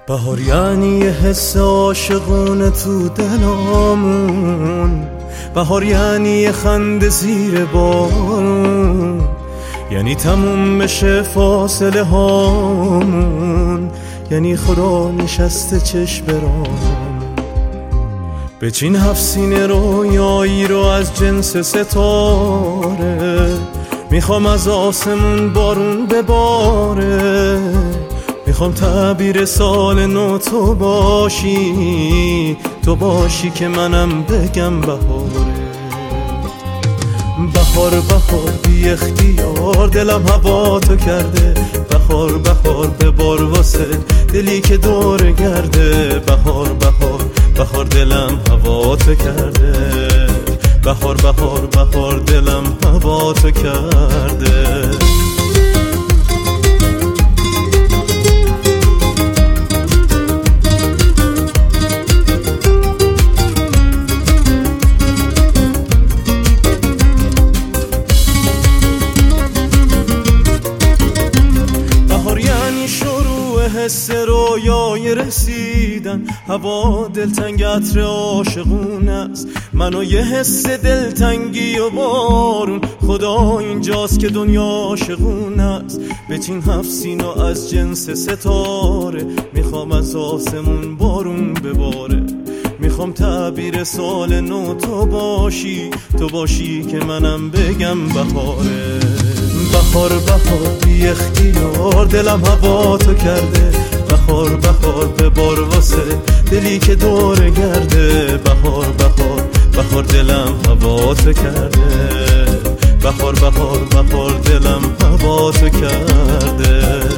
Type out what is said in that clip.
بهار یعنی یه حس عاشقونه تو دلامون، بهار یعنی یه خنده زیر بارون، یعنی تموم بشه فاصله هامون، یعنی خدا نشسته چشم برام. بچین 7 سینه رویایی رو از جنس ستاره، میخوام از آسمون بارون بباره، میخوام تعبیر سال نو تو باشی، تو باشی که منم بگم بهاره. بهار بهار بی اختیار دلم هوا تو کرده، بهار بهار ببار واسه دلی که دور گرده، بهار بهار بهار دلم هوا تو کرده، بهار بهار بهار دلم هوا تو کرده. حس رویای رسیدن، هوا دلتنگ عطر عاشقون است، منو یه حس دلتنگی و بارون، خدا اینجاست که دنیا عاشقون است. بچین 7 سینه از جنس ستاره، میخوام از آسمون بارون بباره، میخوام تعبیر سال نو تو باشی، تو باشی که منم بگم بهاره. بهار بهار بی اختیار دلم هوا تو کرده، بهار بهار ببار واسه دلی که دور گرده، بهار بهار بهار دلم هوا تو کرده، بهار بهار بهار دلم هوا تو کرده.